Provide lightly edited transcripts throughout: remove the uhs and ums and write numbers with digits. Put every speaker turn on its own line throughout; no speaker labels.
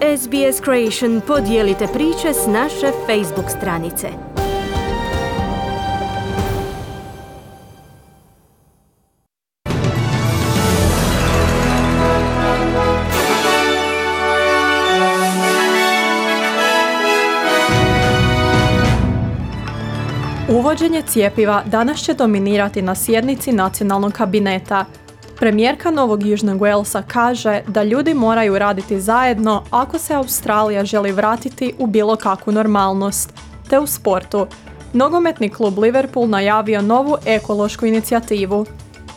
SBS Creation podijelite priče s naše Facebook stranice.
Uvođenje cjepiva danas će dominirati na sjednici nacionalnog kabineta. Premijerka Novog Južnog Walesa kaže da ljudi moraju raditi zajedno ako se Australija želi vratiti u bilo kakvu normalnost. Te u sportu. Nogometni klub Liverpool najavio novu ekološku inicijativu.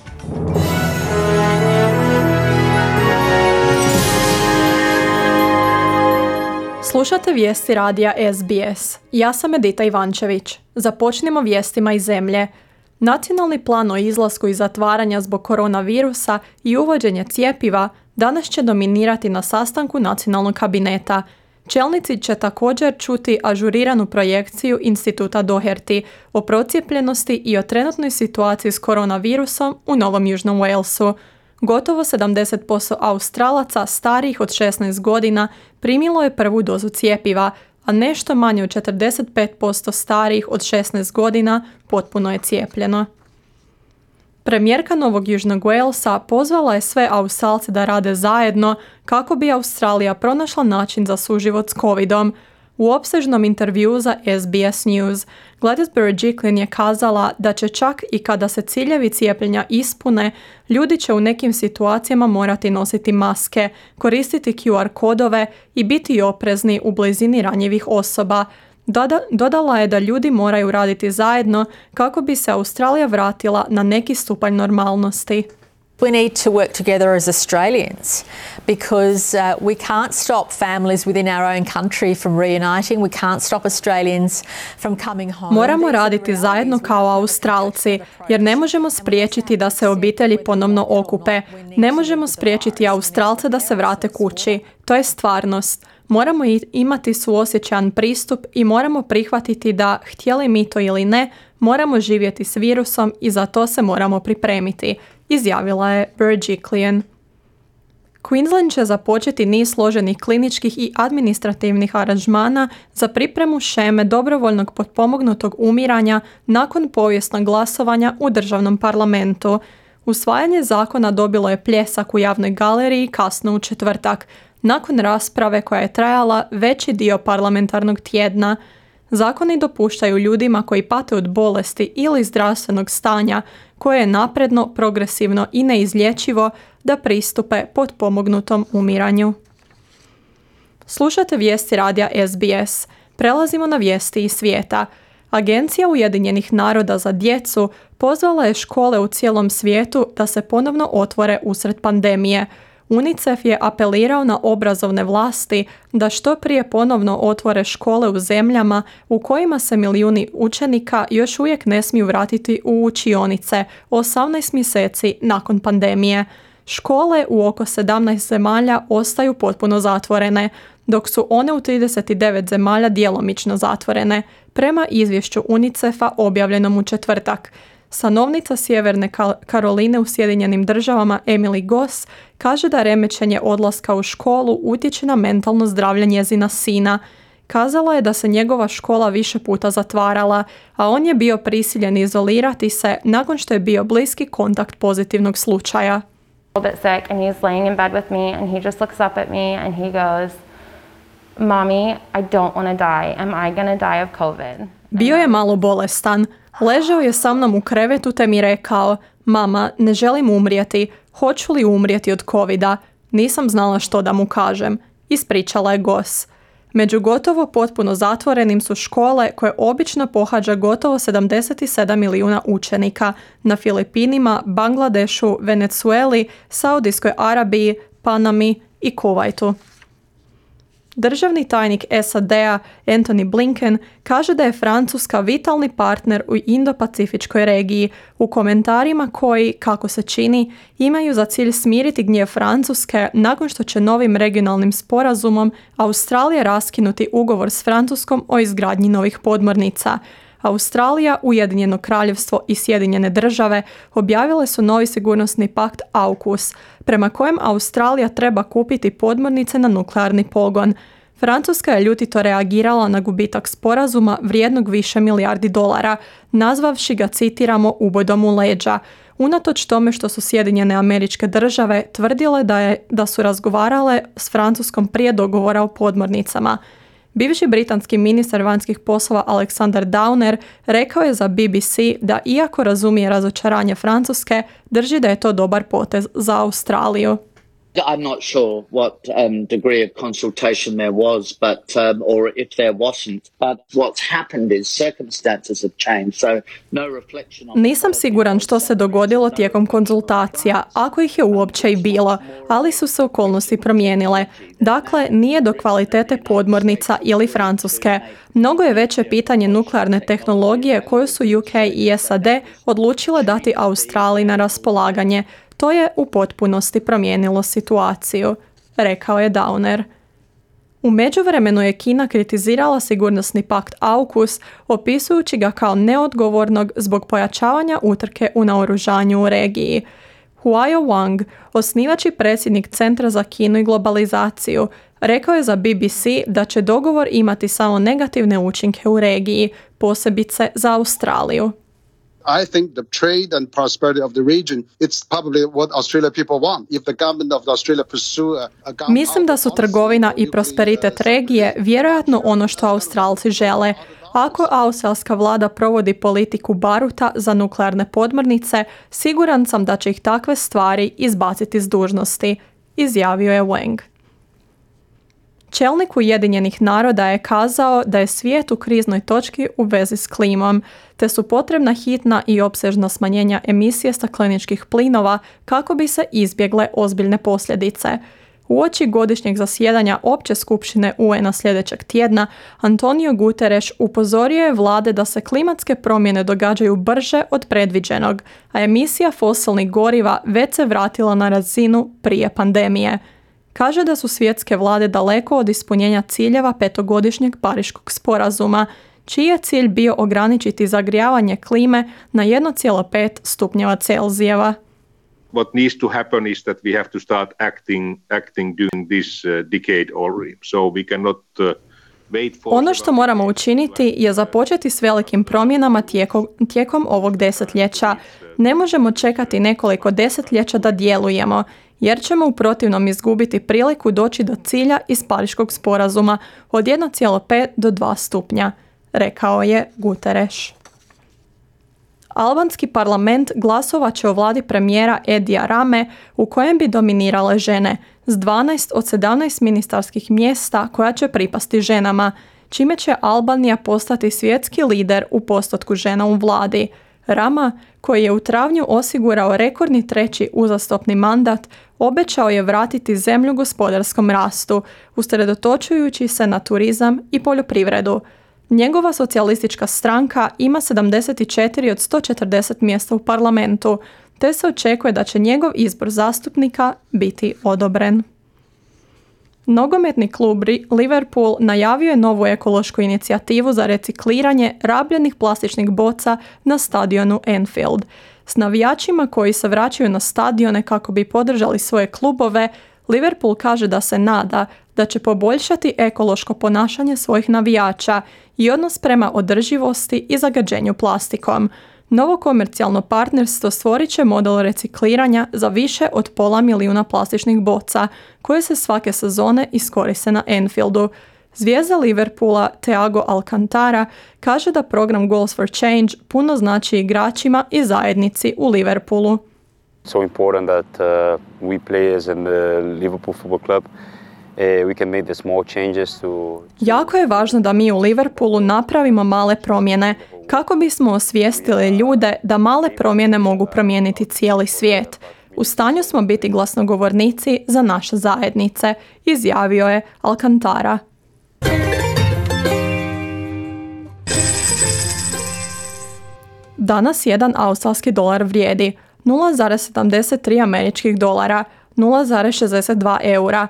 Slušate vijesti radija SBS. Ja sam Edita Ivančević. Započnimo vijestima iz zemlje. Nacionalni plan o izlasku i zatvaranja zbog koronavirusa i uvođenje cjepiva danas će dominirati na sastanku nacionalnog kabineta. Čelnici će također čuti ažuriranu projekciju Instituta Doherty o procijepljenosti i o trenutnoj situaciji s koronavirusom u Novom Južnom Walesu. Gotovo 70% Australaca starijih od 16 godina primilo je prvu dozu cjepiva, a nešto manje od 45% starijih od 16 godina potpuno je cijepljeno. Premijerka Novog Južnog Walesa pozvala je sve Australce da rade zajedno kako bi Australija pronašla način za suživot s covidom. U opsežnom intervjuu za SBS News, Gladys Berejiklian je kazala da će čak i kada se ciljevi cijepljenja ispune, ljudi će u nekim situacijama morati nositi maske, koristiti QR kodove i biti oprezni u blizini ranjivih osoba. Dodala je da ljudi moraju raditi zajedno kako bi se Australija vratila na neki stupanj normalnosti.
We need to work together as Australians because we can't stop families within our own country from reuniting. We can't stop Australians from coming home.
Moramo raditi zajedno kao Australci, jer ne možemo spriječiti da se obitelji ponovno okupe. Ne možemo spriječiti Australce da se vrate kući. To je stvarnost. Moramo imati suosjećajan pristup i moramo prihvatiti da, htjeli mi to ili ne, moramo živjeti s virusom i za to se moramo pripremiti, izjavila je Berejiklian. Queensland će započeti niz složenih kliničkih i administrativnih aranžmana za pripremu sheme dobrovoljnog potpomognutog umiranja nakon povijesnog glasovanja u državnom parlamentu. Usvajanje zakona dobilo je pljesak u javnoj galeriji kasno u četvrtak, nakon rasprave koja je trajala veći dio parlamentarnog tjedna. Zakoni dopuštaju ljudima koji pate od bolesti ili zdravstvenog stanja koje je napredno, progresivno i neizlječivo da pristupe potpomognutom umiranju. Slušate vijesti radija SBS. Prelazimo na vijesti iz svijeta. Agencija Ujedinjenih naroda za djecu pozvala je škole u cijelom svijetu da se ponovno otvore usred pandemije. UNICEF je apelirao na obrazovne vlasti da što prije ponovno otvore škole u zemljama u kojima se milijuni učenika još uvijek ne smiju vratiti u učionice 18 mjeseci nakon pandemije. Škole u oko 17 zemalja ostaju potpuno zatvorene, dok su one u 39 zemalja djelomično zatvorene, prema izvješću UNICEF-a objavljenom u četvrtak. Stanovnica Sjeverne Karoline u Sjedinjenim državama Emily Goss kaže da remećenje odlaska u školu utječe na mentalno zdravlje njezina sina. Kazala je da se njegova škola više puta zatvarala, a on je bio prisiljen izolirati se nakon što je bio bliski kontakt pozitivnog slučaja.
Sick and he's laying in bed with me and he just looks up at me and he goes, "Mommy, I don't want to die. Am I going to die of COVID?"
Bio je malo bolestan. Ležao je sa mnom u krevetu te mi rekao, mama, ne želim umrijeti, hoću li umrijeti od covida? Nisam znala što da mu kažem, ispričala je Goss. Među gotovo potpuno zatvorenim su škole koje obično pohađa gotovo 77 milijuna učenika na Filipinima, Bangladešu, Venezueli, Saudijskoj Arabiji, Panami i Kuvajtu. Državni tajnik SAD-a Antony Blinken kaže da je Francuska vitalni partner u Indo-Pacifičkoj regiji u komentarima koji, kako se čini, imaju za cilj smiriti gnjev Francuske nakon što će novim regionalnim sporazumom Australija raskinuti ugovor s Francuskom o izgradnji novih podmornica. Australija, Ujedinjeno kraljevstvo i Sjedinjene države objavile su novi sigurnosni pakt AUKUS, prema kojem Australija treba kupiti podmornice na nuklearni pogon. Francuska je ljutito reagirala na gubitak sporazuma vrijednog više milijardi dolara, nazvavši ga, citiramo, ubodom u leđa, unatoč tome što su Sjedinjene Američke Države tvrdile da su razgovarale s Francuskom prije dogovora o podmornicama. Bivši britanski ministar vanjskih poslova Alexander Downer rekao je za BBC da iako razumije razočaranje Francuske, drži da je to dobar potez za Australiju.
I'm not sure what degree of consultation there was, or if there wasn't. But what's happened is circumstances have changed, so no reflection on.
Nisam siguran što se dogodilo tijekom konzultacija, ako ih je uopće i bilo, ali su se okolnosti promijenile. Dakle, nije do kvalitete podmornica ili Francuske. Mnogo je veće pitanje nuklearne tehnologije koju su UK i SAD odlučile dati Australiji na raspolaganje. To je u potpunosti promijenilo situaciju, rekao je Downer. U međuvremenu je Kina kritizirala sigurnosni pakt AUKUS, opisujući ga kao neodgovornog zbog pojačavanja utrke u naoružanju u regiji. Huayo Wang, osnivač i predsjednik Centra za Kinu i globalizaciju, rekao je za BBC da će dogovor imati samo negativne učinke u regiji, posebice za Australiju.
I think the trade and prosperity of the region, it's probably what Australian people want. If the government of Australia pursue a
Mislim da su trgovina i prosperitet regije vjerojatno ono što Australci žele. Ako australska vlada provodi politiku baruta za nuklearne podmornice, siguran sam da će ih takve stvari izbaciti s dužnosti, izjavio je Wang. Čelnik Ujedinjenih naroda je kazao da je svijet u kriznoj točki u vezi s klimom, te su potrebna hitna i opsežna smanjenja emisije stakleničkih plinova kako bi se izbjegle ozbiljne posljedice. Uoči godišnjeg zasjedanja Opće skupštine UN-a sljedećeg tjedna, Antonio Guterres upozorio je vlade da se klimatske promjene događaju brže od predviđenog, a emisija fosilnih goriva već se vratila na razinu prije pandemije. Kaže da su svjetske vlade daleko od ispunjenja ciljeva 5-godišnjeg Pariškog sporazuma, čiji je cilj bio ograničiti zagrijavanje klime na 1,5 stupnjeva Celzijeva.
What needs to happen is that we have to start acting during this decade already. So we cannot wait for.
Ono što moramo učiniti je započeti s velikim promjenama tijekom ovog desetljeća. Ne možemo čekati nekoliko desetljeća da djelujemo, jer ćemo u protivnom izgubiti priliku doći do cilja iz Pariškog sporazuma od 1,5 do 2 stupnja, rekao je Guterres. Albanski parlament glasovat će o vladi premijera Edija Rame u kojem bi dominirale žene, s 12 od 17 ministarskih mjesta koja će pripasti ženama, čime će Albanija postati svjetski lider u postotku žena u vladi. Rama, koji je u travnju osigurao rekordni 3. uzastopni mandat, obećao je vratiti zemlju gospodarskom rastu, usredotočujući se na turizam i poljoprivredu. Njegova socijalistička stranka ima 74 od 140 mjesta u parlamentu, te se očekuje da će njegov izbor zastupnika biti odobren. Nogometni klub Liverpool najavio je novu ekološku inicijativu za recikliranje rabljenih plastičnih boca na stadionu Anfield. S navijačima koji se vraćaju na stadione kako bi podržali svoje klubove, Liverpool kaže da se nada da će poboljšati ekološko ponašanje svojih navijača i odnos prema održivosti i zagađenju plastikom. Novo komercijalno partnerstvo stvorit će model recikliranja za više od 500.000 plastičnih boca, koje se svake sezone iskoriste na Anfieldu. Zvijezda Liverpoola Thiago Alcantara kaže da program Goals for Change puno znači igračima i zajednici u Liverpoolu.
So important that we play as a Liverpool Football Club. We can make the small changes to.
Jako je važno da mi u Liverpoolu napravimo male promjene kako bismo osvijestili ljude da male promjene mogu promijeniti cijeli svijet. U stanju smo biti glasnogovornici za naše zajednice, izjavio je Alcantara. Danas jedan australski dolar vrijedi 0,73 američkih dolara, 0,62 eura,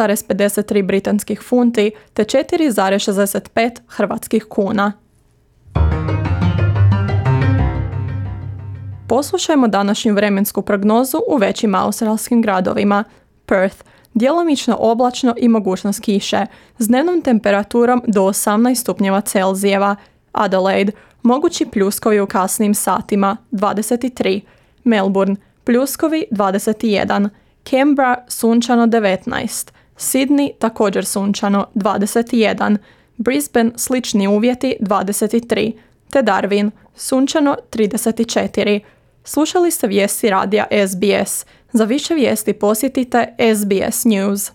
0,53 britanskih funti te 4,65 hrvatskih kuna. Poslušajmo današnju vremensku prognozu u većim australskim gradovima. Perth, djelomično oblačno i mogućnost kiše, s dnevnom temperaturom do 18 stupnjeva Celzijeva. Adelaide, mogući pljuskovi u kasnim satima, 23. Melbourne, pljuskovi 21. Canberra, sunčano 19. Sydney, također sunčano 21. Brisbane, slični uvjeti 23. Te Darwin, sunčano 34. Slušali ste vijesti radija SBS. Za više vijesti posjetite SBS News.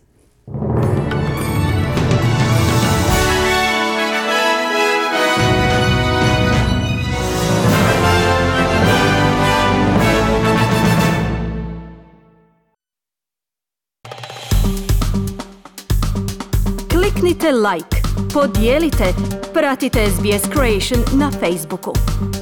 Kliknite like, podijelite, pratite SBS Creation na Facebooku.